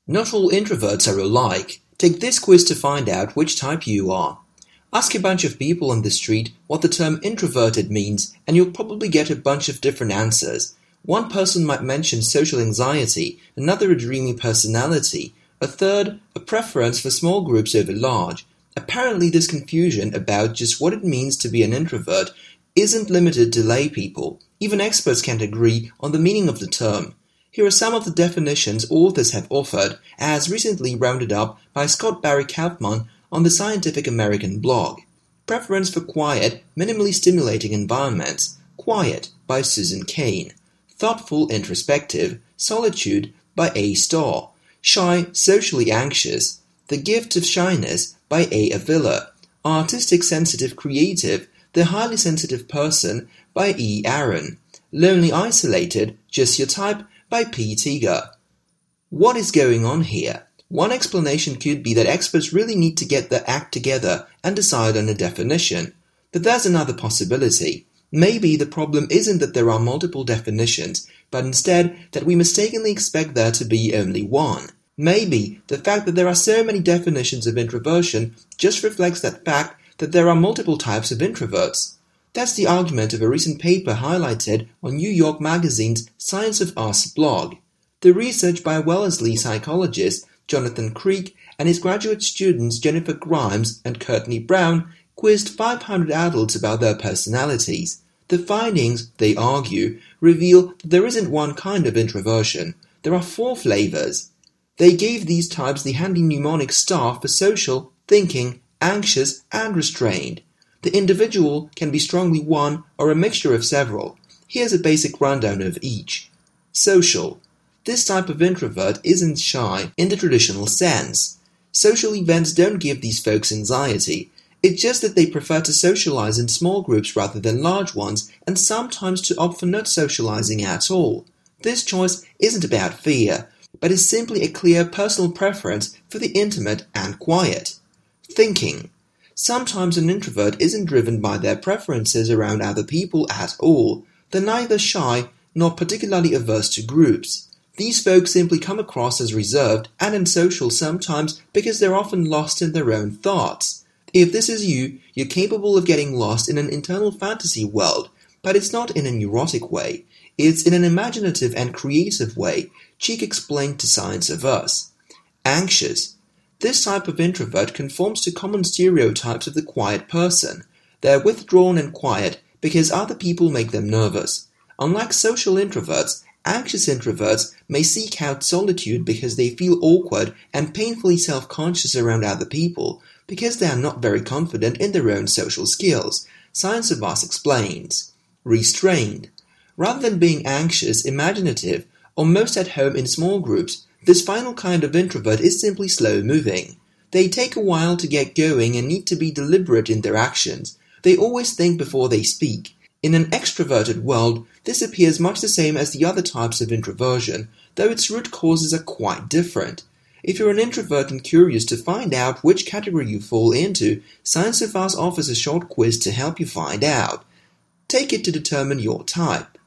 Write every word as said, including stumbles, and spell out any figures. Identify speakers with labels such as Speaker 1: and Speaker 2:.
Speaker 1: Not all introverts are alike. Take this quiz to find out which type you are. Ask a bunch of people on the street what the term introverted means, and you'll probably get a bunch of different answers. One person might mention social anxiety, another a dreamy personality, a third a preference for small groups over large. Apparently this confusion about just what it means to be an introvert isn't limited to lay people. Even experts can't agree on the meaning of the term. Here are some of the definitions authors have offered, as recently rounded up by Scott Barry Kaufman on the Scientific American blog. Preference for quiet, minimally stimulating environments. Quiet by Susan Cain. Thoughtful, introspective. Solitude by A. Starr. Shy, socially anxious. The Gift of Shyness by A. Avila. Artistic, sensitive, creative. The Highly Sensitive Person by E. Aaron. Lonely, isolated, just your type by P. Teager. What is going on here? One explanation could be that experts really need to get their act together and decide on a definition. But there's another possibility. Maybe the problem isn't that there are multiple definitions, but instead that we mistakenly expect there to be only one. Maybe the fact that there are so many definitions of introversion just reflects that fact that there are multiple types of introverts. That's the argument of a recent paper highlighted on New York Magazine's Science of Us blog. The research by Wellesley psychologist Jonathan Creek and his graduate students Jennifer Grimes and Courtney Brown quizzed five hundred adults about their personalities. The findings, they argue, reveal that there isn't one kind of introversion. There are four flavors. They gave these types the handy mnemonic STAR for social, thinking, anxious, and restrained. The individual can be strongly one or a mixture of several. Here's a basic rundown of each. Social. This type of introvert isn't shy in the traditional sense. Social events don't give these folks anxiety. It's just that they prefer to socialize in small groups rather than large ones, and sometimes to opt for not socializing at all. This choice isn't about fear, but is simply a clear personal preference for the intimate and quiet. Thinking. Sometimes an introvert isn't driven by their preferences around other people at all. They're neither shy nor particularly averse to groups. These folks simply come across as reserved and unsocial sometimes because they're often lost in their own thoughts. If this is you, you're capable of getting lost in an internal fantasy world, but it's not in a neurotic way. It's in an imaginative and creative way, Cheek explained to Science of Us. Anxious. This type of introvert conforms to common stereotypes of the quiet person. They're withdrawn and quiet because other people make them nervous. Unlike social introverts, anxious introverts may seek out solitude because they feel awkward and painfully self-conscious around other people because they are not very confident in their own social skills. Science of Us explains. Restrained. Rather than being anxious, imaginative, or most at home in small groups, this final kind of introvert is simply slow-moving. They take a while to get going and need to be deliberate in their actions. They always think before they speak. In an extroverted world, this appears much the same as the other types of introversion, though its root causes are quite different. If you're an introvert and curious to find out which category you fall into, Science of Us offers a short quiz to help you find out. Take it to determine your type.